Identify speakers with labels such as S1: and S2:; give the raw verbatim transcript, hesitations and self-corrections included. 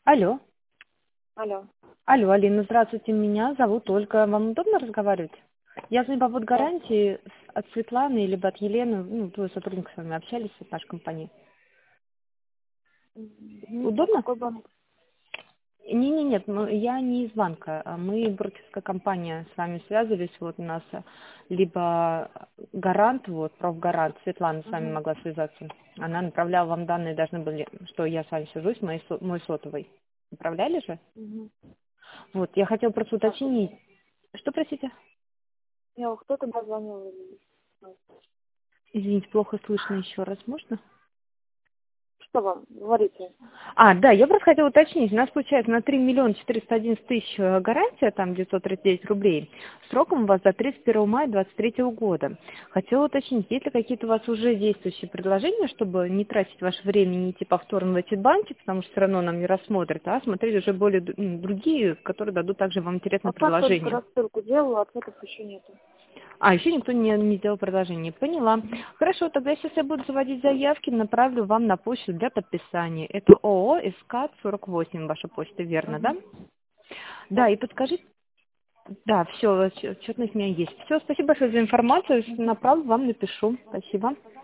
S1: Алло.
S2: Алло.
S1: Алло, Алина, здравствуйте, меня зовут Ольга. Вам удобно разговаривать? Я звоню по поводу
S2: Да.
S1: гарантии с- от Светланы, либо от Елены, ну, двое сотрудников с вами общались от нашей компании.
S2: Мгм. А
S1: Удобно?
S2: какой банк?
S1: Не, не, нет, мы- я не из банка, а мы брокерская компания с вами связывались, вот у нас а, либо гарант, вот, профгарант, Светлана с вами
S2: Угу.
S1: могла связаться. Она направляла вам данные, должны были, что я с вами свяжусь, мой, со- мой сотовый. Направляли же?
S2: Угу.
S1: Вот, я хотела просто
S2: Так,
S1: уточнить. Что, простите?
S2: я кто тогда звонил?
S1: Извините, плохо слышно еще раз, можно?
S2: Что вам? Говорите.
S1: А, да, я просто хотела уточнить. У нас получается на три миллиона четыреста одиннадцать тысяч э, гарантия, там девятьсот тридцать девять рублей. Сроком у вас до тридцать первого мая двадцать третьего года. Хотела уточнить, есть ли какие-то у вас уже действующие предложения, чтобы не тратить ваше время, не идти повторно в эти банки, потому что все равно нам не рассмотрят, а смотреть уже более д- м, другие, которые дадут также вам интересное
S2: А так только
S1: предложение.
S2: рассылку делаю, ответов еще нету.
S1: А, еще никто не, не сделал предложение. Поняла. Хорошо, тогда сейчас я буду заводить заявки, направлю вам на почту для подписания. Это ООО СК сорок восемь, ваша почта, верно, да?
S2: Угу.
S1: Да,
S2: Да.
S1: и подскажите, да, все, отчетность у меня есть. Все, спасибо большое за информацию, направлю, вам напишу. Спасибо.